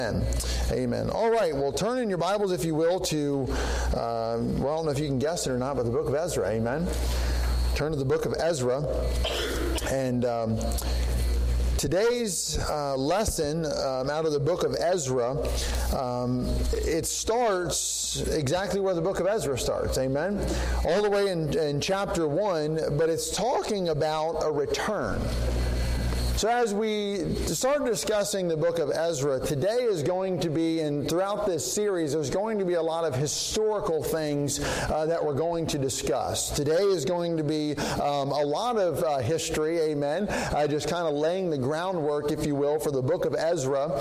Amen. All right, well, turn in your Bibles, if you will, to, I don't know if you can guess it or not, but the book of Ezra. Amen. Turn to the book of Ezra. And today's lesson out of the book of Ezra, it starts exactly where the book of Ezra starts. Amen. All the way in chapter 1, but it's talking about a return. So as we start discussing the book of Ezra, today is going to be, and throughout this series, there's going to be a lot of historical things that we're going to discuss. Today is going to be a lot of history, amen, just kind of laying the groundwork, if you will, for the book of Ezra.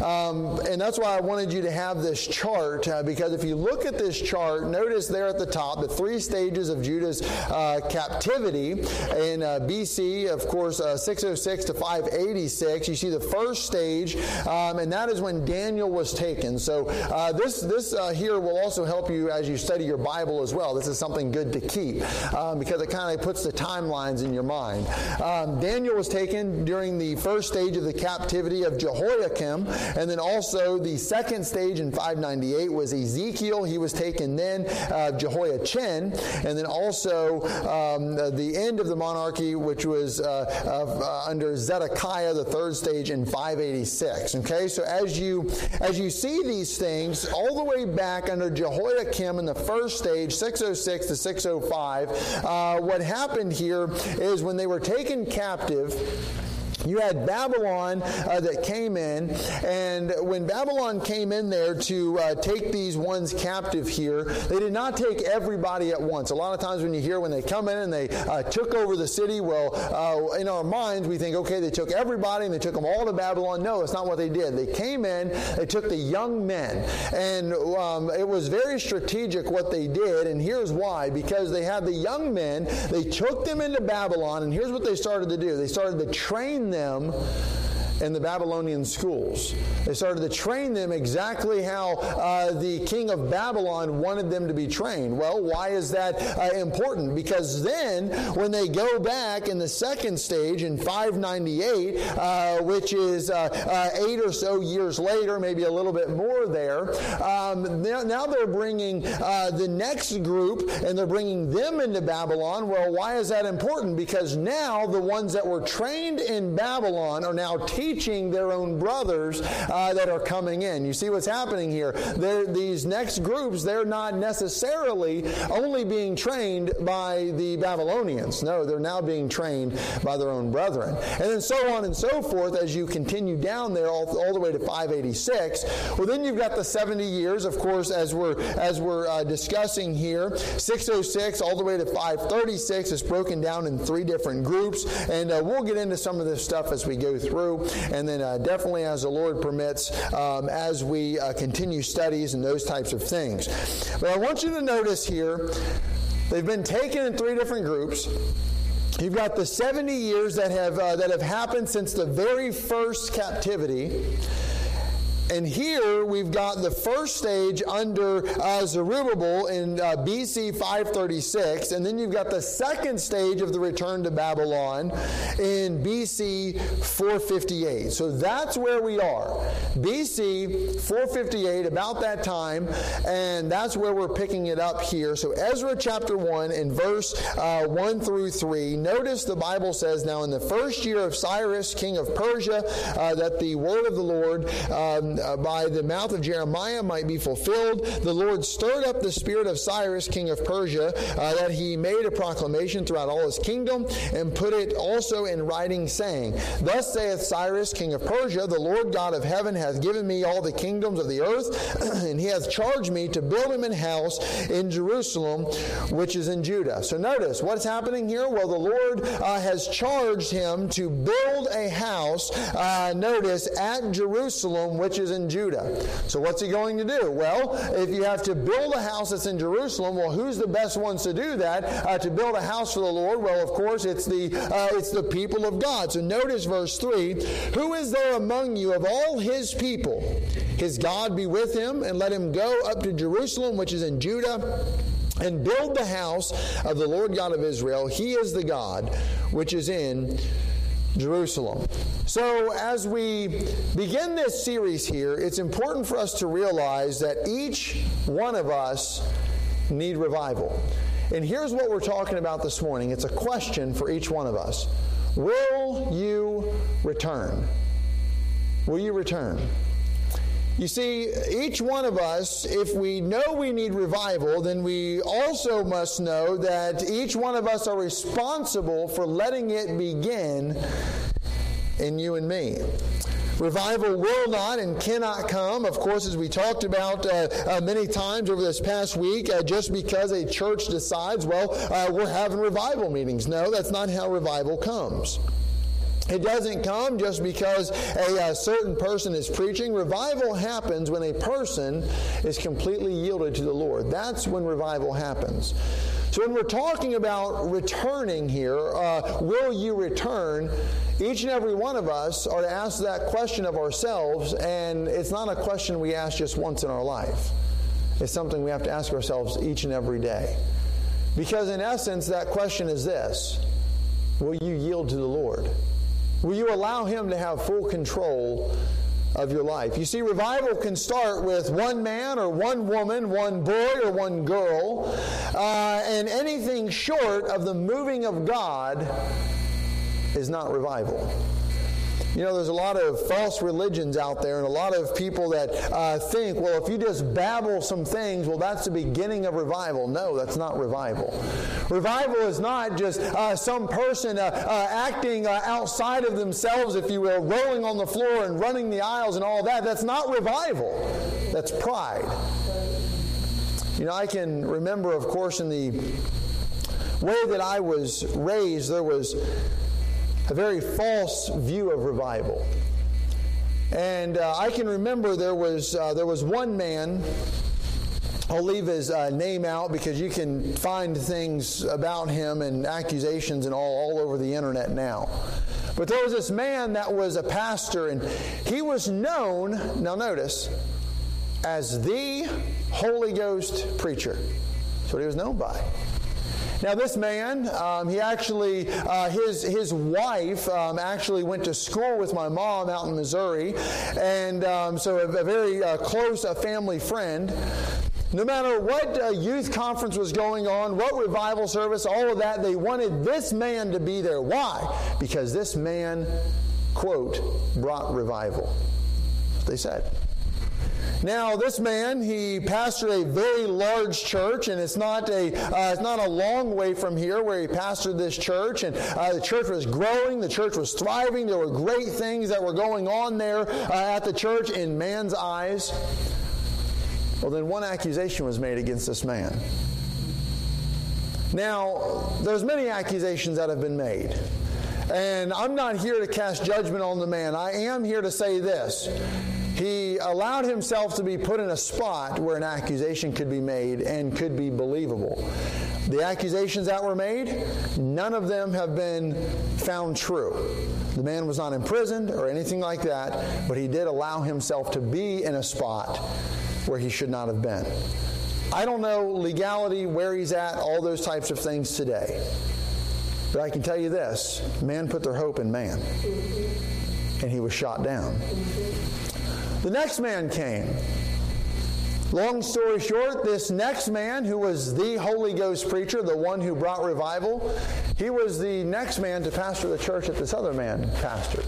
And that's why I wanted you to have this chart, because if you look at this chart, notice there at the top, the 3 stages of Judah's captivity in BC, of course, 606 to 586. You see the first stage, and that is when Daniel was taken. So this here will also help you as you study your Bible as well. This is something good to keep because it kind of puts the timelines in your mind. Daniel was taken during the first stage of the captivity of Jehoiakim, and then also the second stage in 598 was Ezekiel. He was taken then, Jehoiachin, and then also the end of the monarchy, which was under Zedekiah, the third stage in 586. Okay, so as you see these things all the way back under Jehoiakim in the first stage, 606 to 605, what happened here is when they were taken captive, you had Babylon that came in, and when Babylon came in there to take these ones captive here, they did not take everybody at once. A lot of times when you hear when they come in and they took over the city, well, in our minds we think, okay, they took everybody and they took them all to Babylon. No, that's not what they did. They came in, they took the young men, and it was very strategic what they did, and here's why. Because they had the young men, they took them into Babylon, and here's what they started to do. They started to train them in the Babylonian schools. They started to train them exactly how the king of Babylon wanted them to be trained. Well, why is that important? Because then, when they go back in the second stage in 598, which is 8 or so years later, maybe a little bit more there, now they're bringing the next group, and they're bringing them into Babylon. Well, why is that important? Because now the ones that were trained in Babylon are now teaching their own brothers that are coming in. You see what's happening here? These next groups, they're not necessarily only being trained by the Babylonians. No, they're now being trained by their own brethren. And then so on and so forth as you continue down there all the way to 586. Well, then you've got the 70 years, of course, as we're discussing here. 606 all the way to 536 is broken down in 3 different groups, and we'll get into some of this stuff as we go through. And then definitely as the Lord permits, as we continue studies and those types of things. But I want you to notice here, they've been taken in 3 different groups. You've got the 70 years that have happened since the very first captivity. And here we've got the first stage under Zerubbabel in BC 536, and then you've got the second stage of the return to Babylon in BC 458. So that's where we are. BC 458, about that time, and that's where we're picking it up here. So Ezra chapter 1 in verse 1 through 3, notice the Bible says, "Now in the first year of Cyrus, king of Persia, that the word of the Lord by the mouth of Jeremiah might be fulfilled, the Lord stirred up the spirit of Cyrus, king of Persia, that he made a proclamation throughout all his kingdom, and put it also in writing, saying, Thus saith Cyrus, king of Persia, the Lord God of heaven hath given me all the kingdoms of the earth, and he hath charged me to build him an house in Jerusalem, which is in Judah." So notice, what's happening here? Well, the Lord has charged him to build a house, notice, at Jerusalem, which is in Judah. So what's he going to do? Well, if you have to build a house that's in Jerusalem, well, who's the best ones to do that? To build a house for the Lord? Well, of course, it's the people of God. So notice verse 3, "Who is there among you of all his people? His God be with him, and let him go up to Jerusalem, which is in Judah, and build the house of the Lord God of Israel. He is the God which is in Jerusalem. So as we begin this series here, it's important for us to realize that each one of us need revival. And here's what we're talking about this morning. It's a question for each one of us. Will you return? Will you return? You see, each one of us, if we know we need revival, then we also must know that each one of us are responsible for letting it begin in you and me. Revival will not and cannot come, of course, as we talked about many times over this past week, just because a church decides, we're having revival meetings. No, that's not how revival comes. It doesn't come just because a certain person is preaching. Revival happens when a person is completely yielded to the Lord. That's when revival happens. So when we're talking about returning here, will you return? Each and every one of us are to ask that question of ourselves, and it's not a question we ask just once in our life. It's something we have to ask ourselves each and every day. Because in essence, that question is this: will you yield to the Lord? Will you allow Him to have full control of your life? You see, revival can start with one man or one woman, one boy or one girl, and anything short of the moving of God is not revival. You know, there's a lot of false religions out there and a lot of people that think, if you just babble some things, that's the beginning of revival. No, that's not revival. Revival is not just some person acting outside of themselves, if you will, rolling on the floor and running the aisles and all that. That's not revival. That's pride. You know, I can remember, of course, in the way that I was raised, there was a very false view of revival. And I can remember there was one man, I'll leave his name out because you can find things about him and accusations and all over the internet now. But there was this man that was a pastor, and he was known, now notice, as the Holy Ghost preacher. That's what he was known by. Now this man, he actually, his wife actually went to school with my mom out in Missouri, and so a very close family friend. No matter what youth conference was going on, what revival service, all of that, they wanted this man to be there. Why? Because this man, quote, brought revival. That's what they said. Now, this man, he pastored a very large church, and it's not a long way from here where he pastored this church, and the church was growing, the church was thriving, there were great things that were going on there at the church in man's eyes. Well, then one accusation was made against this man. Now, there's many accusations that have been made. And I'm not here to cast judgment on the man. I am here to say this. He allowed himself to be put in a spot where an accusation could be made and could be believable. The accusations that were made, none of them have been found true. The man was not imprisoned or anything like that, but he did allow himself to be in a spot where he should not have been. I don't know legality, where he's at, all those types of things today. But I can tell you this, man put their hope in man, and he was shot down. The next man came. Long story short, this next man, who was the Holy Ghost preacher, the one who brought revival, he was the next man to pastor the church that this other man pastored.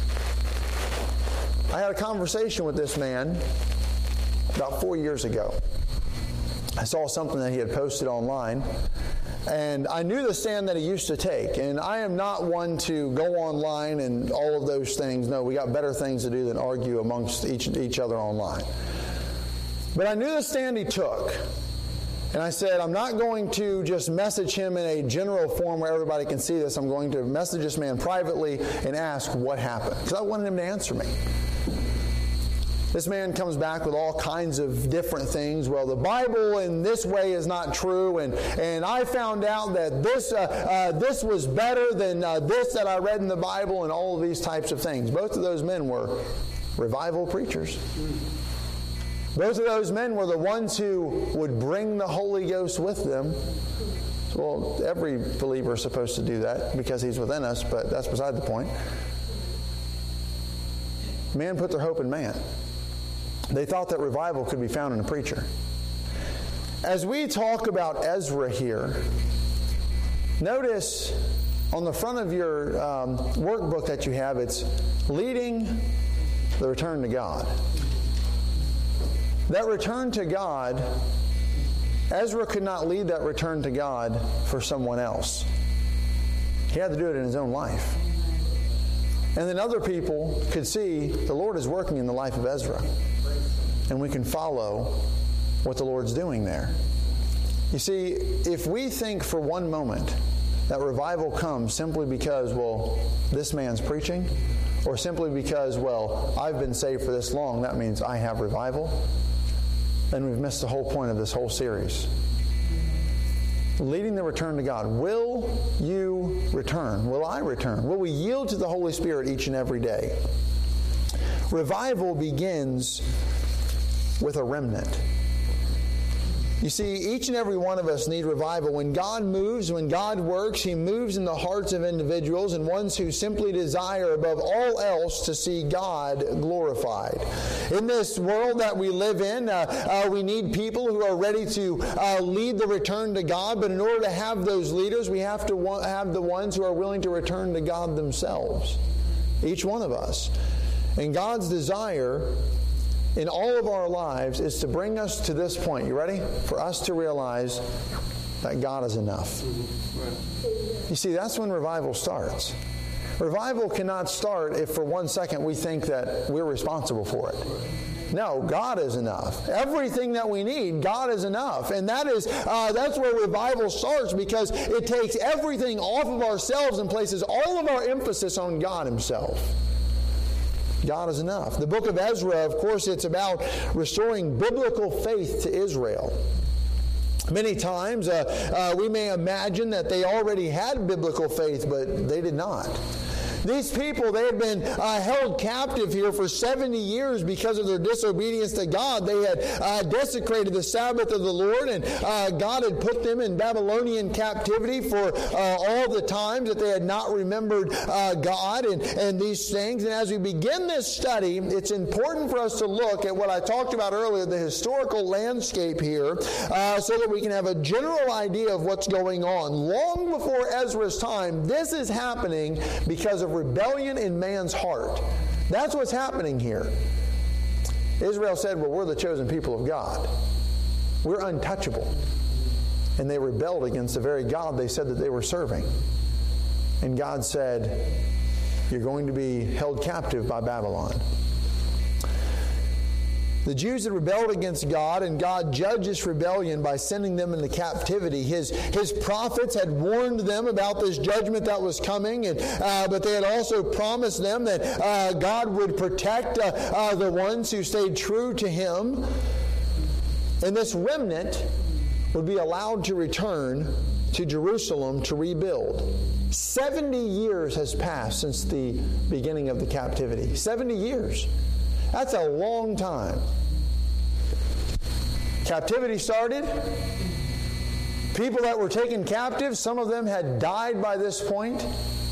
I had a conversation with this man about 4 years ago. I saw something that he had posted online, and I knew the stand that he used to take. And I am not one to go online and all of those things. No, we got better things to do than argue amongst each other online. But I knew the stand he took. And I said, I'm not going to just message him in a general form where everybody can see this. I'm going to message this man privately and ask what happened, because I wanted him to answer me. This man comes back with all kinds of different things. Well, the Bible in this way is not true, and I found out that this was better than this that I read in the Bible, and all of these types of things. Both of those men were revival preachers. Both of those men were the ones who would bring the Holy Ghost with them. Well, every believer is supposed to do that because he's within us, but that's beside the point. Man put their hope in man. They thought that revival could be found in a preacher. As we talk about Ezra here, notice on the front of your workbook that you have, it's leading the return to God. That return to God, Ezra could not lead that return to God for someone else. He had to do it in his own life. And then other people could see the Lord is working in the life of Ezra. And we can follow what the Lord's doing there. You see, if we think for one moment that revival comes simply because, well, this man's preaching, or simply because, well, I've been saved for this long, that means I have revival, then we've missed the whole point of this whole series. Leading the return to God. Will you return? Will I return? Will we yield to the Holy Spirit each and every day? Revival begins with a remnant. You see, each and every one of us need revival. When God moves, when God works, He moves in the hearts of individuals and ones who simply desire above all else to see God glorified. In this world that we live in, we need people who are ready to lead the return to God. But in order to have those leaders, we have to have the ones who are willing to return to God themselves. Each one of us. And God's desire in all of our lives is to bring us to this point. You ready? For us to realize that God is enough. You see, that's when revival starts. Revival cannot start if for 1 second we think that we're responsible for it. No, God is enough. Everything that we need, God is enough. And that's where revival starts, because it takes everything off of ourselves and places all of our emphasis on God Himself. God is enough. The book of Ezra, of course, it's about restoring biblical faith to Israel. Many times we may imagine that they already had biblical faith, but they did not. These people, they had been held captive here for 70 years because of their disobedience to God. They had desecrated the Sabbath of the Lord, and God had put them in Babylonian captivity for all the times that they had not remembered God and these things. And as we begin this study, it's important for us to look at what I talked about earlier, the historical landscape here, so that we can have a general idea of what's going on. Long before Ezra's time, this is happening because of rebellion in man's heart. That's what's happening here. Israel said, well, we're the chosen people of God. We're untouchable. And they rebelled against the very God they said that they were serving. And God said, you're going to be held captive by Babylon. The Jews had rebelled against God, and God judged this rebellion by sending them into captivity. His prophets had warned them about this judgment that was coming, but they had also promised them that God would protect the ones who stayed true to Him. And this remnant would be allowed to return to Jerusalem to rebuild. 70 years has passed since the beginning of the captivity. 70 years. That's a long time. Captivity started. People that were taken captive, some of them had died by this point.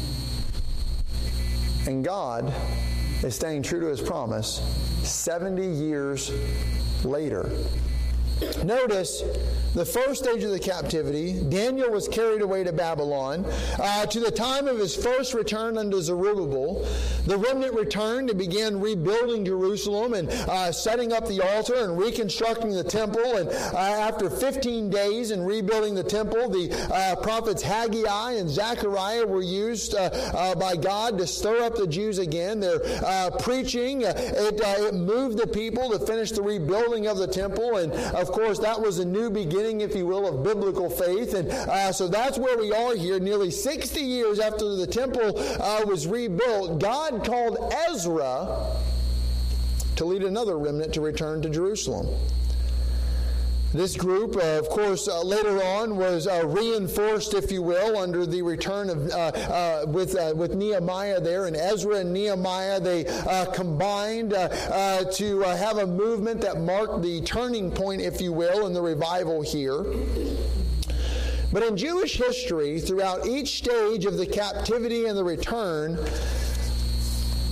And God is staying true to His promise 70 years later. Notice the first stage of the captivity, Daniel was carried away to Babylon. To the time of his first return unto Zerubbabel, the remnant returned and began rebuilding Jerusalem and setting up the altar and reconstructing the temple. And after 15 days in rebuilding the temple, the prophets Haggai and Zechariah were used by God to stir up the Jews again. Their preaching, it moved the people to finish the rebuilding of the temple. And of course, that was a new beginning, if you will, of biblical faith. And so that's where we are here. Nearly 60 years after the temple was rebuilt, God called Ezra to lead another remnant to return to Jerusalem. This group, of course, later on was reinforced, if you will, under the return of with Nehemiah there. And Ezra and Nehemiah, they combined to have a movement that marked the turning point, if you will, in the revival here. But in Jewish history, throughout each stage of the captivity and the return,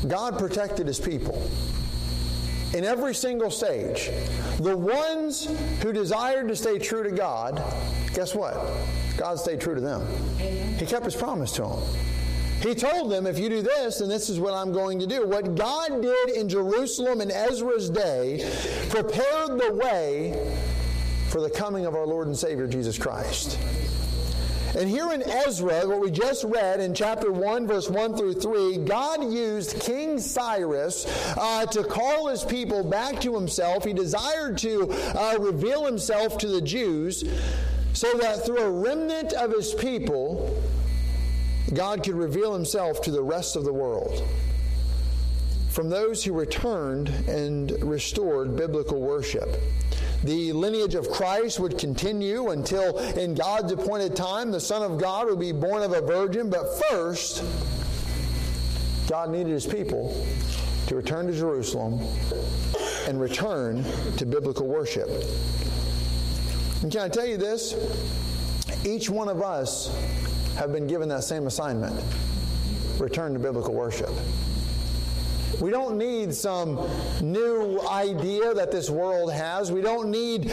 God protected His people. In every single stage. The ones who desired to stay true to God, guess what? God stayed true to them. Amen. He kept His promise to them. He told them, if you do this, then this is what I'm going to do. What God did in Jerusalem in Ezra's day prepared the way for the coming of our Lord and Savior Jesus Christ. And here in Ezra, what we just read in chapter 1, verse 1 through 3, God used King Cyrus to call His people back to Himself. He desired to reveal Himself to the Jews so that through a remnant of His people, God could reveal Himself to the rest of the world. From those who returned and restored biblical worship. The lineage of Christ would continue until in God's appointed time the Son of God would be born of a virgin. But first, God needed His people to return to Jerusalem and return to biblical worship. And can I tell you this? Each one of us have been given that same assignment. Return to biblical worship. We don't need some new idea that this world has. We don't need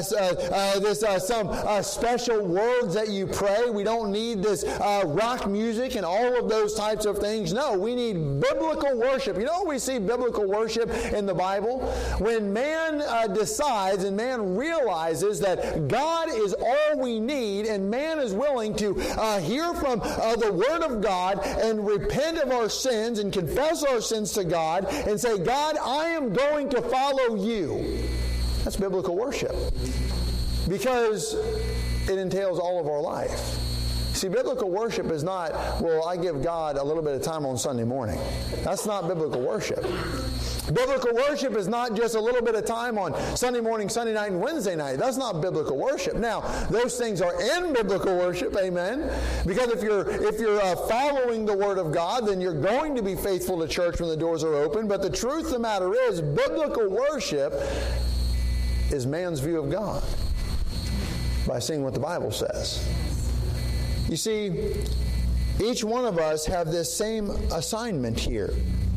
some special words that you pray. We don't need this rock music and all of those types of things. No, we need biblical worship. You know we see biblical worship in the Bible? When man decides and man realizes that God is all we need and man is willing to hear from the Word of God and repent of our sins and confess our sins to God and say, God, I am going to follow you. That's biblical worship. Because it entails all of our life. See, biblical worship is not, well, I give God a little bit of time on Sunday morning. That's not biblical worship. Biblical worship is not just a little bit of time on Sunday morning, Sunday night, and Wednesday night. That's not biblical worship. Now, those things are in biblical worship, amen? Because if you're following the Word of God, then you're going to be faithful to church when the doors are open. But the truth of the matter is, biblical worship is man's view of God by seeing what the Bible says. You see, each one of us have this same assignment here.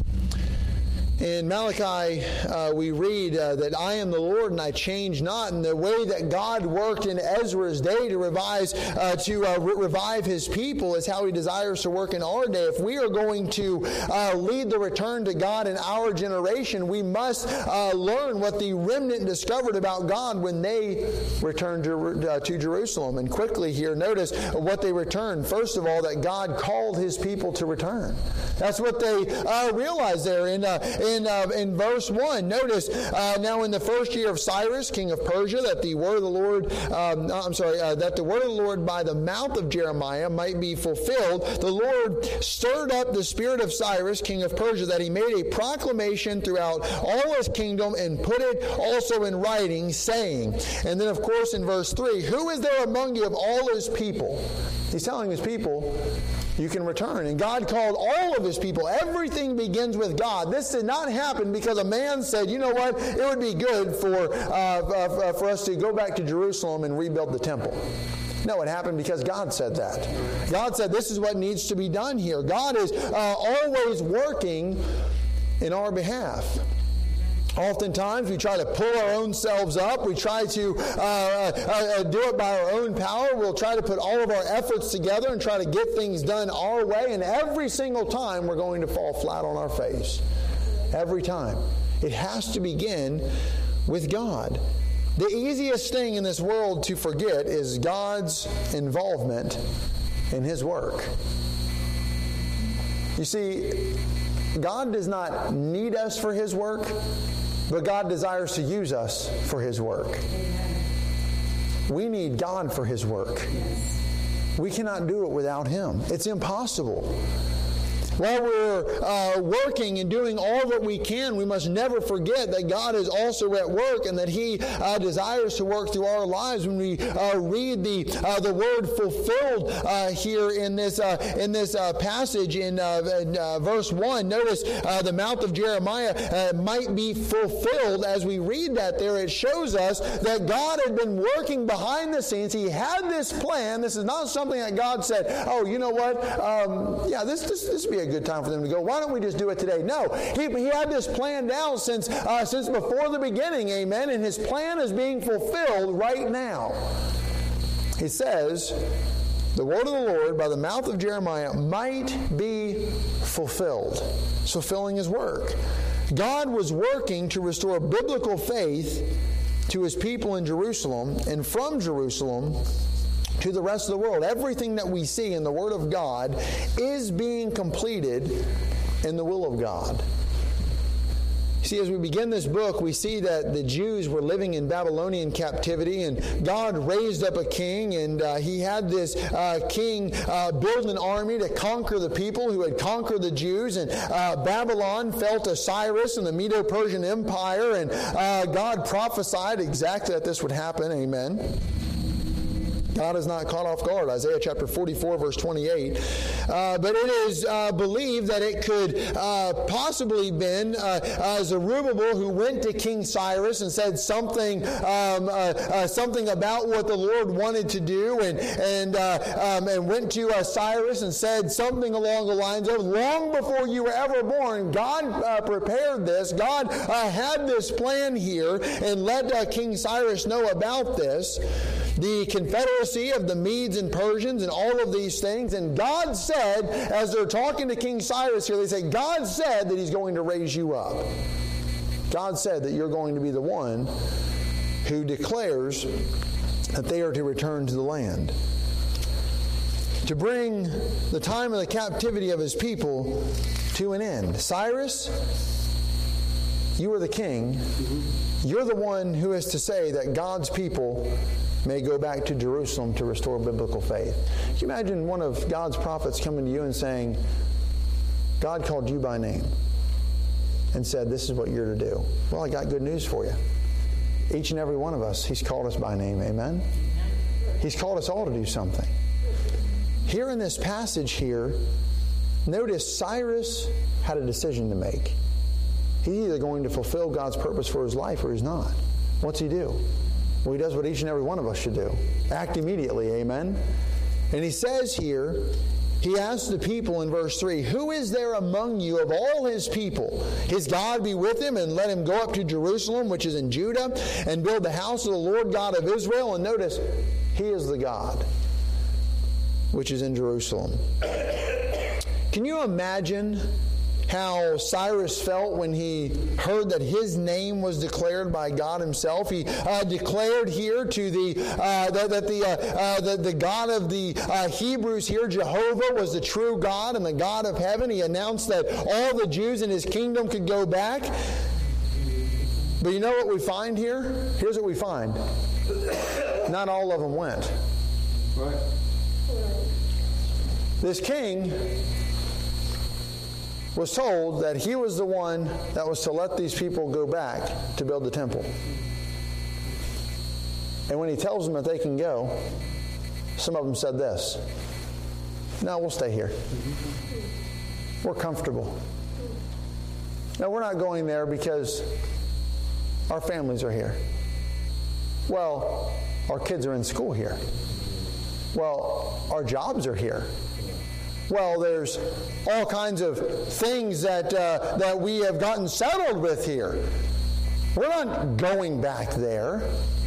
In Malachi, we read that I am the Lord and I change not. And the way that God worked in Ezra's day to revive His people is how He desires to work in our day. If we are going to lead the return to God in our generation, we must learn what the remnant discovered about God when they returned to Jerusalem. And quickly here, notice what they returned. First of all, that God called His people to return. That's what they realized there in verse 1. Notice, now in the first year of Cyrus, king of Persia, that the word of the Lord, that the word of the Lord by the mouth of Jeremiah might be fulfilled, the Lord stirred up the spirit of Cyrus, king of Persia, that he made a proclamation throughout all his kingdom and put it also in writing, saying, and then of course in verse 3, who is there among you of all his people? He's telling his people, you can return. And God called all of His people. Everything begins with God. This did not happen because a man said, you know what, it would be good for us to go back to Jerusalem and rebuild the temple. No, it happened because God said that. God said this is what needs to be done here. God is always working in our behalf. Oftentimes, we try to pull our own selves up. We try to do it by our own power. We'll try to put all of our efforts together and try to get things done our way. And every single time, we're going to fall flat on our face. Every time. It has to begin with God. The easiest thing in this world to forget is God's involvement in His work. You see, God does not need us for His work, but God desires to use us for His work. We need God for His work. We cannot do it without Him. It's impossible. While we're working and doing all that we can, we must never forget that God is also at work and that He desires to work through our lives. When we read the word fulfilled here in this passage in verse 1, notice the mouth of Jeremiah might be fulfilled. As we read that there, it shows us that God had been working behind the scenes. He had this plan. This is not something that God said, oh, you know what, this would be a good time for them to go. Why don't we just do it today? No, he had this planned out since before the beginning, amen, and his plan is being fulfilled right now. He says, the word of the Lord by the mouth of Jeremiah might be fulfilled. It's fulfilling his work. God was working to restore biblical faith to his people in Jerusalem, and from Jerusalem to the rest of the world. Everything that we see in the Word of God is being completed in the will of God. See, as we begin this book, we see that the Jews were living in Babylonian captivity, and God raised up a king, and he had this king build an army to conquer the people who had conquered the Jews, and Babylon fell to Cyrus and the Medo-Persian Empire, and God prophesied exactly that this would happen. Amen. God is not caught off guard. Isaiah chapter 44, verse 28. But it is believed that it could possibly been Zerubbabel who went to King Cyrus and said something about what the Lord wanted to do, and went to Cyrus and said something along the lines of, long before you were ever born, God prepared this. God had this plan here, and let King Cyrus know about this. The confederacy of the Medes and Persians and all of these things. And God said, as they're talking to King Cyrus here, they say, God said that he's going to raise you up. God said that you're going to be the one who declares that they are to return to the land, to bring the time of the captivity of his people to an end. Cyrus, you are the king. You're the one who is to say that God's people may go back to Jerusalem to restore biblical faith. Can you imagine one of God's prophets coming to you and saying, God called you by name and said, this is what you're to do? Well, I got good news for you. Each and every one of us, he's called us by name. Amen? He's called us all to do something. Here in this passage here, notice Cyrus had a decision to make. He's either going to fulfill God's purpose for his life or he's not. What's he do? Well, he does what each and every one of us should do. Act immediately, amen? And he says here, he asks the people in verse 3, who is there among you of all his people? His God be with him, and let him go up to Jerusalem, which is in Judah, and build the house of the Lord God of Israel. And notice, he is the God which is in Jerusalem. Can you imagine how Cyrus felt when he heard that his name was declared by God himself? He declared here to the God of the Hebrews here, Jehovah, was the true God and the God of heaven. He announced that all the Jews in his kingdom could go back. But you know what we find here? Here's what we find. Not all of them went. Right. This king was told that he was the one that was to let these people go back to build the temple. And when he tells them that they can go, some of them said this, no, we'll stay here. We're comfortable. No, we're not going there because our families are here. Well, our kids are in school here. Well, our jobs are here. Well, there's all kinds of things that we have gotten settled with here. We're not going back there.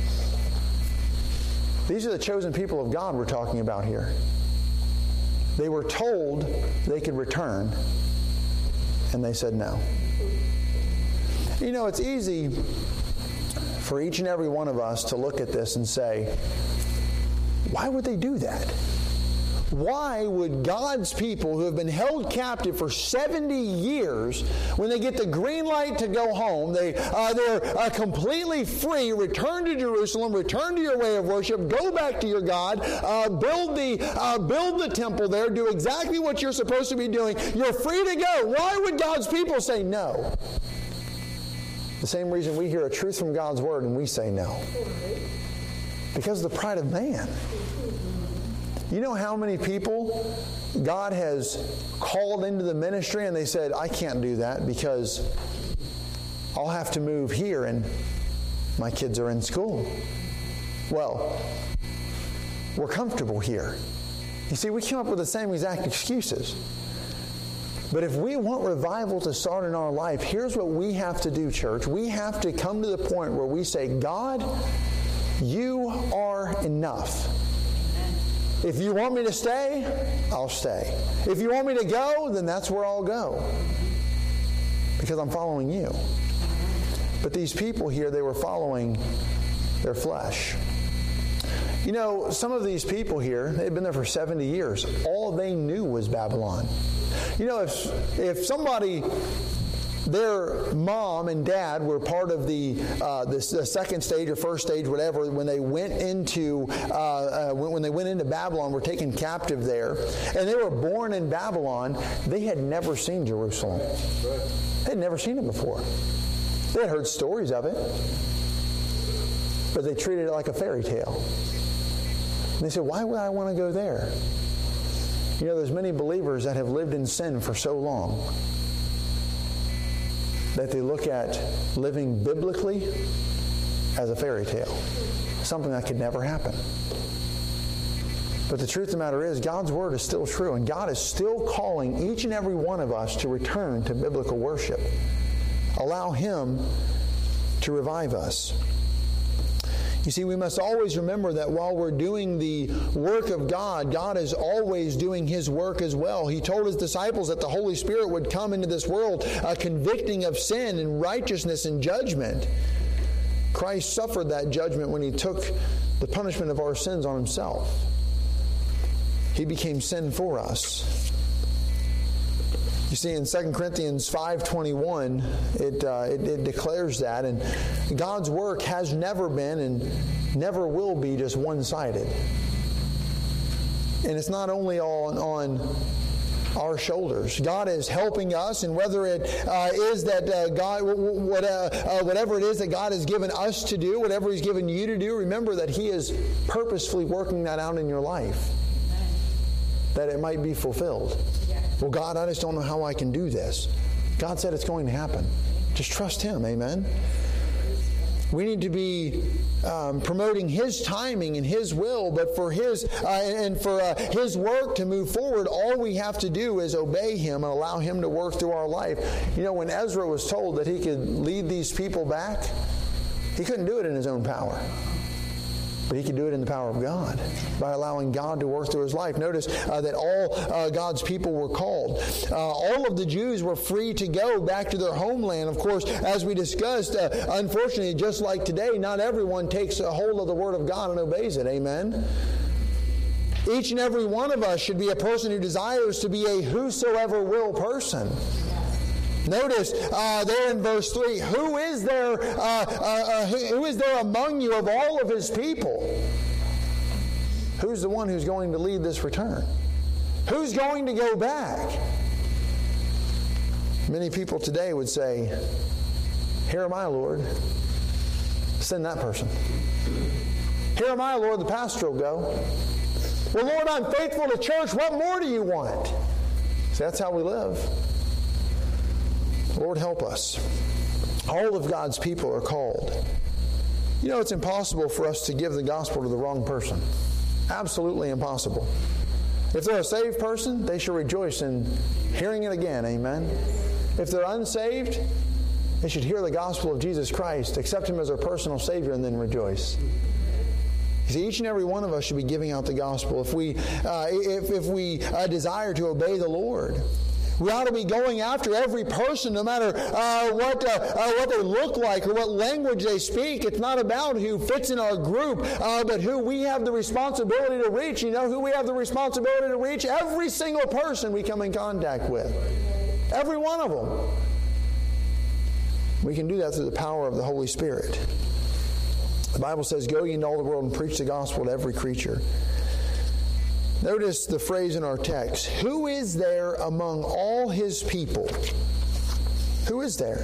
These are the chosen people of God we're talking about here. They were told they could return, and they said no. You know, it's easy for each and every one of us to look at this and say, why would they do that? Why would God's people who have been held captive for 70 years, when they get the green light to go home, they're completely free, return to Jerusalem, return to your way of worship, go back to your God, build the temple there, do exactly what you're supposed to be doing. You're free to go. Why would God's people say no? The same reason we hear a truth from God's word and we say no. Because of the pride of man. You know how many people God has called into the ministry and they said, I can't do that because I'll have to move here and my kids are in school. Well, we're comfortable here. You see, we came up with the same exact excuses. But if we want revival to start in our life, here's what we have to do, church. We have to come to the point where we say, God, you are enough. If you want me to stay, I'll stay. If you want me to go, then that's where I'll go. Because I'm following you. But these people here, they were following their flesh. You know, some of these people here, they've been there for 70 years. All they knew was Babylon. You know, if somebody, their mom and dad were part of the second stage or first stage, whatever, when they went into Babylon, were taken captive there, and they were born in Babylon, they had never seen Jerusalem. They had never seen it before. They had heard stories of it, but they treated it like a fairy tale. And they said, why would I want to go there? You know, there's many believers that have lived in sin for so long that they look at living biblically as a fairy tale, something that could never happen. But the truth of the matter is, God's Word is still true, and God is still calling each and every one of us to return to biblical worship. Allow Him to revive us. You see, we must always remember that while we're doing the work of God, God is always doing His work as well. He told His disciples that the Holy Spirit would come into this world, convicting of sin and righteousness and judgment. Christ suffered that judgment when He took the punishment of our sins on Himself. He became sin for us. You see, in 2 Corinthians 5:21, it declares that. And God's work has never been and never will be just one-sided. And it's not only all on our shoulders. God is helping us, and whether it is that God, whatever it is that God has given us to do, whatever He's given you to do, remember that He is purposefully working that out in your life, that it might be fulfilled. Well, God, I just don't know how I can do this. God said it's going to happen. Just trust Him. Amen. We need to be promoting His timing and His will, but for His His work to move forward, all we have to do is obey Him and allow Him to work through our life. You know, when Ezra was told that he could lead these people back, he couldn't do it in his own power. But he could do it in the power of God by allowing God to work through his life. Notice that all God's people were called. All of the Jews were free to go back to their homeland. Of course, as we discussed, unfortunately, just like today, not everyone takes a hold of the Word of God and obeys it. Amen? Each and every one of us should be a person who desires to be a whosoever will person. Notice there in verse 3, who is there among you of all of His people? Who's the one who's going to lead this return? Who's going to go back? Many people today would say, here am I, Lord. Send that person. Here am I, Lord. The pastor will go. Well, Lord, I'm faithful to church. What more do you want? See, that's how we live. Lord, help us. All of God's people are called. You know, it's impossible for us to give the gospel to the wrong person. Absolutely impossible. If they're a saved person, they should rejoice in hearing it again. Amen. If they're unsaved, they should hear the gospel of Jesus Christ, accept Him as their personal Savior, and then rejoice. You see, each and every one of us should be giving out the gospel. If we desire to obey the Lord, we ought to be going after every person, no matter what they look like or what language they speak. It's not about who fits in our group, but who we have the responsibility to reach. You know who we have the responsibility to reach? Every single person we come in contact with. Every one of them. We can do that through the power of the Holy Spirit. The Bible says, go ye into all the world and preach the gospel to every creature. Notice the phrase in our text, who is there among all His people? Who is there?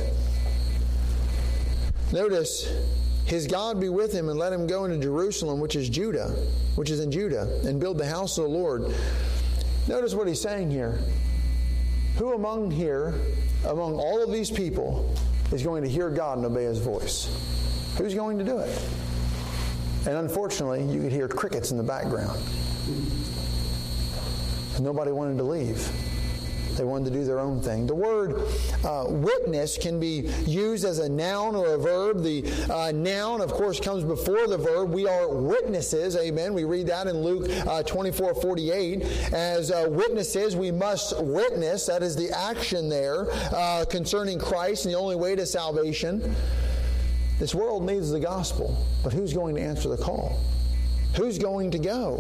Notice, His God be with him and let him go into Jerusalem, which is in Judah, and build the house of the Lord. Notice what he's saying here. Who among all of these people, is going to hear God and obey His voice? Who's going to do it? And unfortunately, you could hear crickets in the background. Nobody wanted to leave. They wanted to do their own thing. The word witness can be used as a noun or a verb. The noun, of course, comes before the verb. We are witnesses. Amen. We read that in Luke 24:48. As witnesses, we must witness. That is the action there concerning Christ and the only way to salvation. This world needs the gospel, but who's going to answer the call? Who's going to go?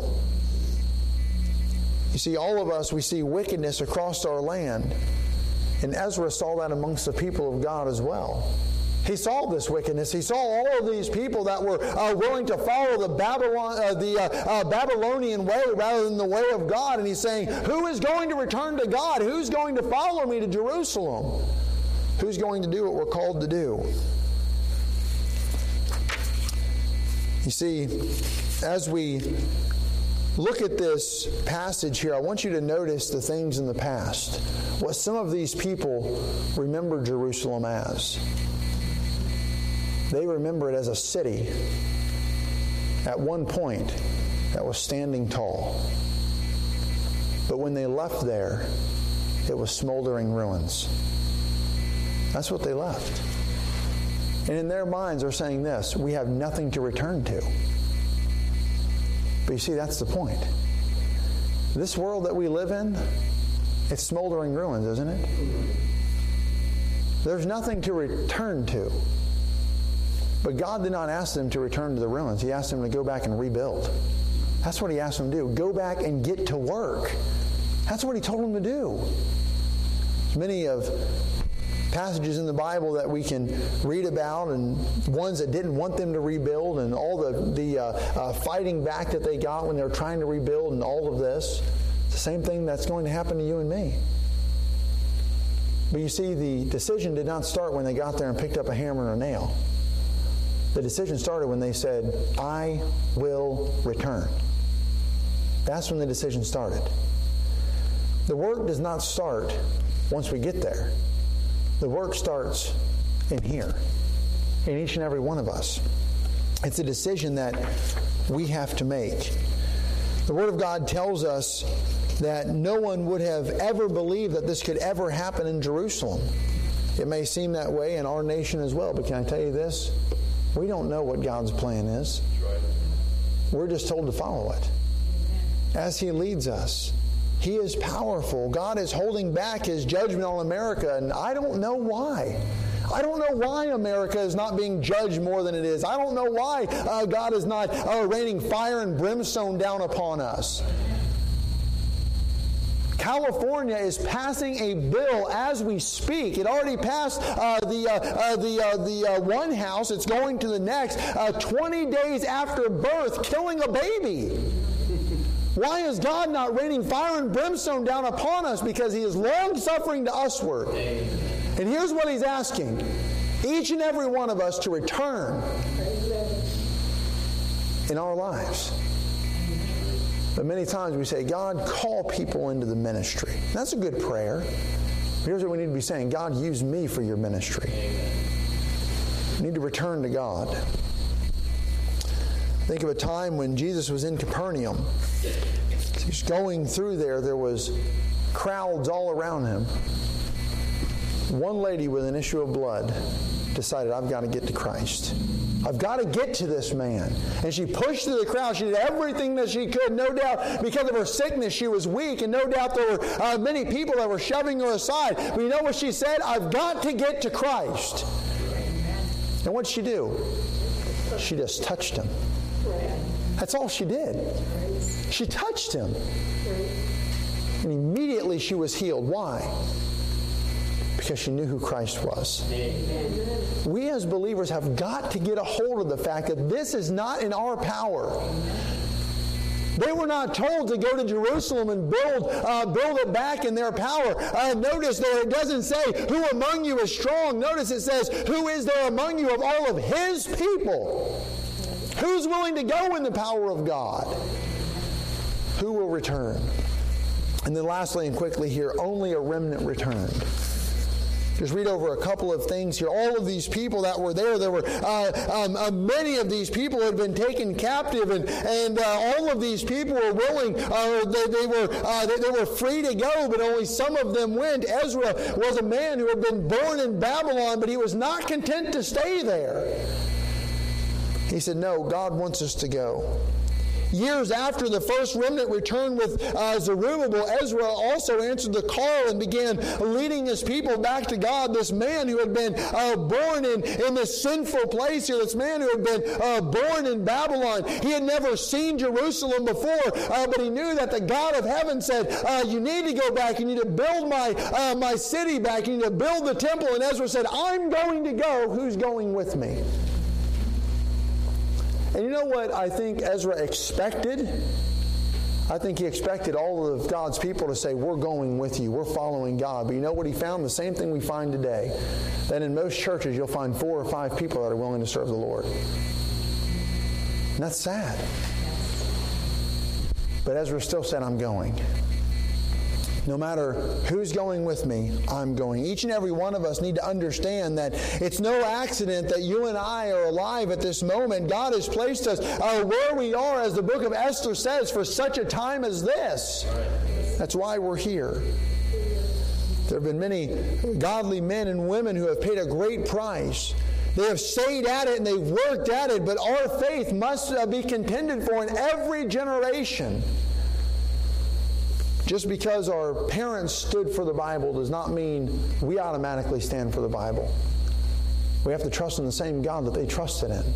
You see, all of us, we see wickedness across our land. And Ezra saw that amongst the people of God as well. He saw this wickedness. He saw all of these people that were willing to follow the Babylonian way rather than the way of God. And he's saying, who is going to return to God? Who's going to follow me to Jerusalem? Who's going to do what we're called to do? You see, as we look at this passage here, I want you to notice the things in the past. What some of these people remember Jerusalem as. They remember it as a city at one point that was standing tall. But when they left there, it was smoldering ruins. That's what they left. And in their minds, they're saying this: we have nothing to return to. But you see, that's the point. This world that we live in, it's smoldering ruins, isn't it? There's nothing to return to. But God did not ask them to return to the ruins. He asked them to go back and rebuild. That's what He asked them to do. Go back and get to work. That's what He told them to do. There's many of passages in the Bible that we can read about, and ones that didn't want them to rebuild, and all the fighting back that they got when they were trying to rebuild, and all of this. It's the same thing that's going to happen to you and me. But you see, the decision did not start when they got there and picked up a hammer and a nail. The decision started when they said, I will return. That's when the decision started. The work does not start once we get there. The work starts in here, in each and every one of us. It's a decision that we have to make. The Word of God tells us that no one would have ever believed that this could ever happen in Jerusalem. It may seem that way in our nation as well, but can I tell you this? We don't know what God's plan is. We're just told to follow it as He leads us. He is powerful. God is holding back His judgment on America, and I don't know why. I don't know why America is not being judged more than it is. I don't know why God is not raining fire and brimstone down upon us. California is passing a bill as we speak. It already passed the one house. It's going to the next. 20 days after birth, killing a baby. Why is God not raining fire and brimstone down upon us? Because He is long-suffering to usward. And here's what He's asking. Each and every one of us to return in our lives. But many times we say, God, call people into the ministry. That's a good prayer. But here's what we need to be saying. God, use me for your ministry. We need to return to God. Think of a time when Jesus was in Capernaum. He's going through there. There was crowds all around Him. One lady with an issue of blood decided, I've got to get to Christ. I've got to get to this man. And she pushed through the crowd. She did everything that she could. No doubt because of her sickness, she was weak. And no doubt there were many people that were shoving her aside. But you know what she said? I've got to get to Christ. And what did she do? She just touched Him. That's all she did. She touched Him. And immediately she was healed. Why? Because she knew who Christ was. We as believers have got to get a hold of the fact that this is not in our power. They were not told to go to Jerusalem and build it back in their power. Notice though it doesn't say, who among you is strong? Notice it says, who is there among you of all of His people? Who's willing to go in the power of God? Who will return? And then lastly and quickly here, only a remnant returned. Just read over a couple of things here. All of these people that were there were many of these people had been taken captive, and all of these people were willing. They were free to go, but only some of them went. Ezra was a man who had been born in Babylon, but he was not content to stay there. He said, "No, God wants us to go." Years after the first remnant returned with Zerubbabel, Ezra also answered the call and began leading his people back to God. This man who had been born in this sinful place here, this man who had been born in Babylon, he had never seen Jerusalem before, but he knew that the God of heaven said, you need to go back, you need to build my city back, you need to build the temple. And Ezra said, "I'm going to go, who's going with me?" And you know what I think Ezra expected? I think he expected all of God's people to say, "We're going with you. We're following God." But you know what he found? The same thing we find today. That in most churches you'll find 4 or 5 people that are willing to serve the Lord. And that's sad. But Ezra still said, "I'm going. No matter who's going with me, I'm going." Each and every one of us need to understand that it's no accident that you and I are alive at this moment. God has placed us where we are, as the book of Esther says, for such a time as this. That's why we're here. There have been many godly men and women who have paid a great price. They have stayed at it and they've worked at it, but our faith must be contended for in every generation. Just because our parents stood for the Bible does not mean we automatically stand for the Bible. We have to trust in the same God that they trusted in.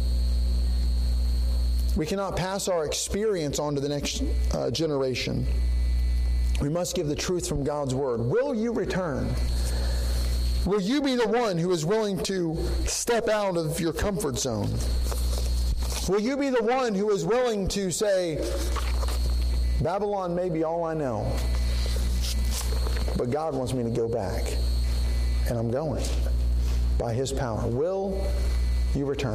We cannot pass our experience on to the next generation. We must give the truth from God's Word. Will you return? Will you be the one who is willing to step out of your comfort zone? Will you be the one who is willing to say, Babylon may be all I know, but God wants me to go back, and I'm going by His power. Will you return?